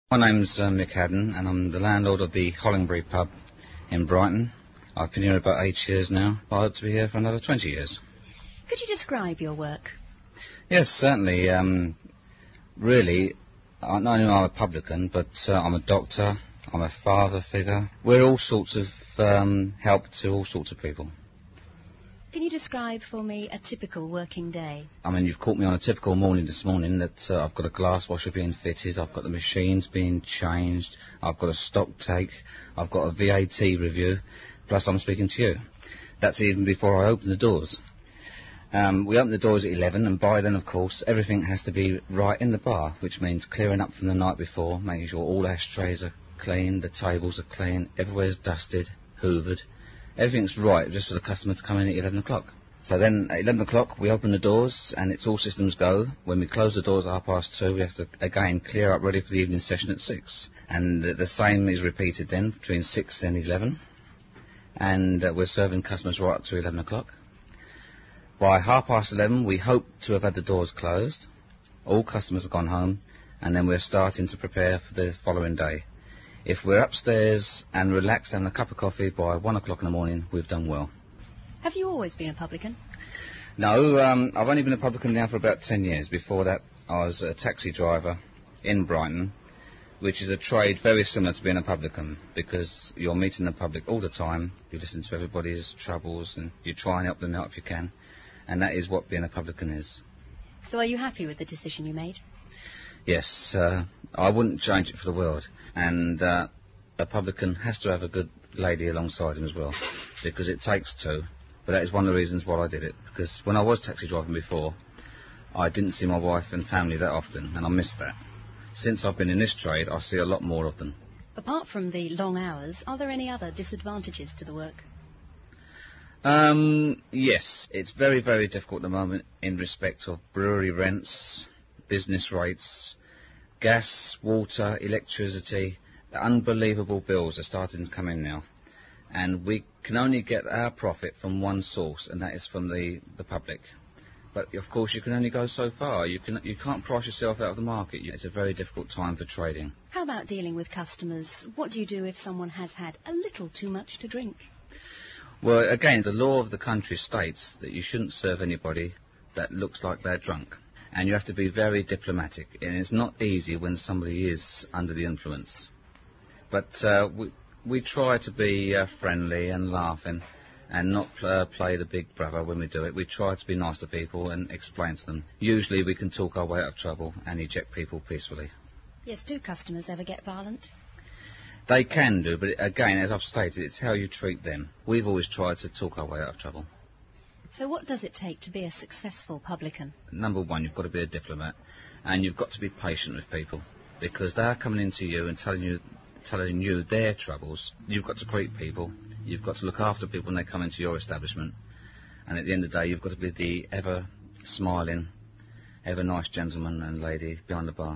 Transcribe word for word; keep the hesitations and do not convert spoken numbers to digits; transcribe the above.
My name's uh, Mick Haddon, and I'm the landlord of the Hollingbury pub in Brighton. I've been here about eight years now. I hope to be here for another twenty years. Could you describe your work? Yes, certainly. Um, really, I not only am I a publican, but uh, I'm a doctor, I'm a father figure. We're all sorts of um, help to all sorts of people. Can you describe for me a typical working day? I mean, you've caught me on a typical morning this morning that uh, I've got a glass washer being fitted, I've got the machines being changed, I've got a stock take, I've got a V A T review, plus I'm speaking to you. That's even before I open the doors. Um, we open the doors at eleven, and by then, of course, everything has to be right in the bar, which means clearing up from the night before, making sure all ashtrays are clean, the tables are clean, everywhere's dusted, hoovered. Everything's right just for the customer to come in at eleven o'clock. So then at eleven o'clock we open the doors and it's all systems go. When we close the doors at half past two, we have to again clear up ready for the evening session at six. And the, the same is repeated then between six and eleven. And uh, we're serving customers right up to eleven o'clock. By half past eleven we hope to have had the doors closed. All customers have gone home, and then we're starting to prepare for the following day. If we're upstairs and relaxed having a cup of coffee by one o'clock in the morning, we've done well. Have you always been a publican? No, um, I've only been a publican now for about ten years. Before that, I was a taxi driver in Brighton, which is a trade very similar to being a publican, because you're meeting the public all the time, you listen to everybody's troubles, and you try and help them out if you can, and that is what being a publican is. So are you happy with the decision you made? Yes, uh, I wouldn't change it for the world. And uh, a publican has to have a good lady alongside him as well, because it takes two. But that is one of the reasons why I did it, because when I was taxi driving before, I didn't see my wife and family that often, and I missed that. Since I've been in this trade, I see a lot more of them. Apart from the long hours, are there any other disadvantages to the work? Um, yes, it's very, very difficult at the moment in respect of brewery rents, business rates, gas, water, electricity. The unbelievable bills are starting to come in now. And we can only get our profit from one source, and that is from the, the public. But, of course, you can only go so far. You, can, you can't price yourself out of the market. It's a very difficult time for trading. How about dealing with customers? What do you do if someone has had a little too much to drink? Well, again, the law of the country states that you shouldn't serve anybody that looks like they're drunk. And you have to be very diplomatic, and it's not easy when somebody is under the influence. But uh, we, we try to be uh, friendly and laughing, and not uh, play the big brother when we do it. We try to be nice to people and explain to them. Usually we can talk our way out of trouble and eject people peacefully. Yes, do customers ever get violent? They can do, but again, as I've stated, it's how you treat them. We've always tried to talk our way out of trouble. So what does it take to be a successful publican? Number one, you've got to be a diplomat, and you've got to be patient with people, because they're coming into you and telling you telling you their troubles. You've got to greet people, you've got to look after people when they come into your establishment, and at the end of the day, you've got to be the ever-smiling, ever-nice gentleman and lady behind the bar.